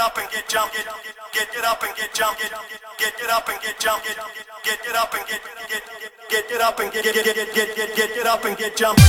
up and get jump, get up and get jump, get up and get jump, get up and get up and get up and get jump.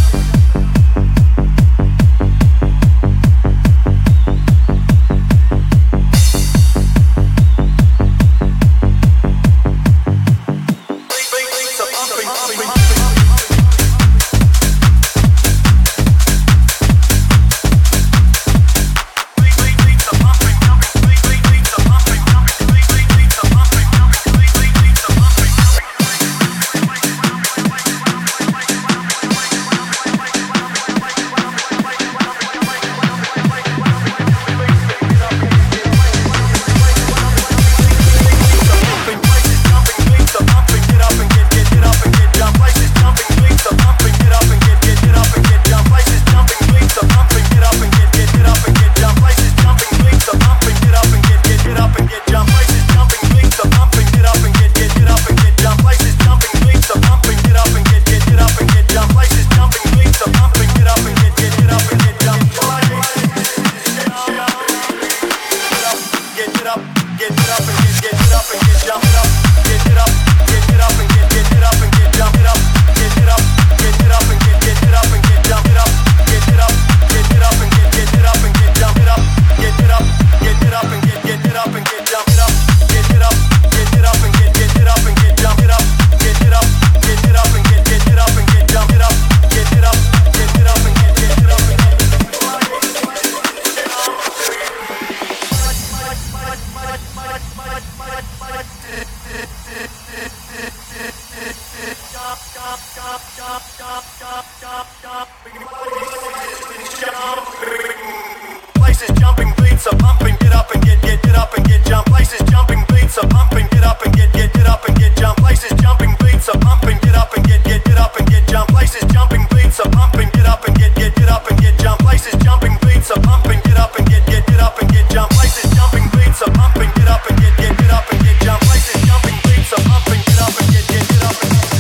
Places jumping, beats are pumping, get up and get up and get jump. Places jumping, beats are pumping, get up and get up and get jump. Places jumping, beats are pumping, get up and get up and get jump. Places jumping, beats are pumping, get up and get up and get jump. Places jumping, beats are pumping, get up and get up and get jump. Places jumping, beats are pumping, get up and get up and get jump. Places jumping, beats are pumping, get up and get up and get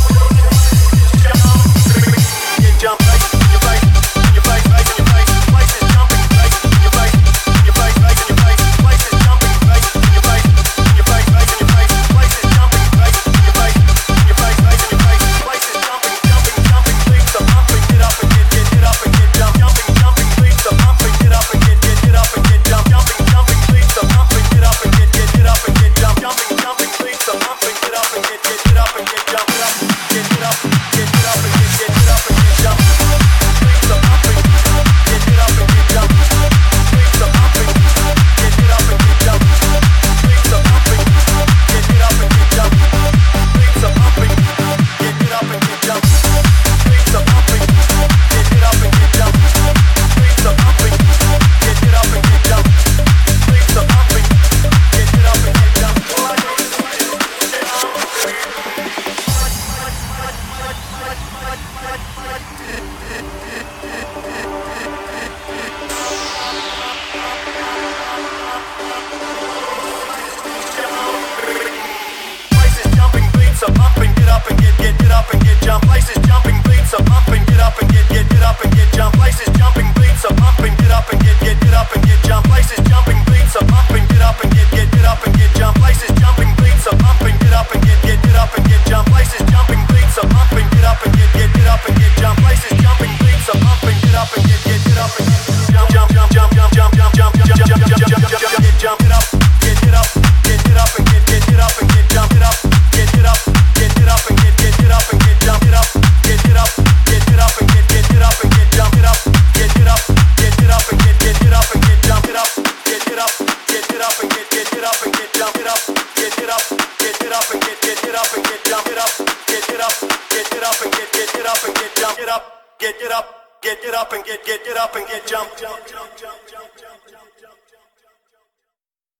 jump. Places jumping, beats are pumping, get up and get up and get jump. Places jumping, beats are pumping, get up and get up and get jump. Places jumping, beats are pumping, get up and get up and get jump. Places jumping, beats are pumping, get up and get up and get jump. Places jumping, beats are pumping, get up and get up and get jump. Places jumping, beats are pumping, get up and get up and get jump, jump, jump, jump, jump, jump, jump, jump, jump, jump, jump, jump, jump, jump, get up, get up, get up and get up and get jump, get up, get up, get up and get up and get jump, get up. Get up and get up and get jump it up. Get up and get up and get jump it up. Get up and get up and get jump it up. Get up and get up and get jump it up. Get up and get up and get jump it up. Get up and get up and get jump.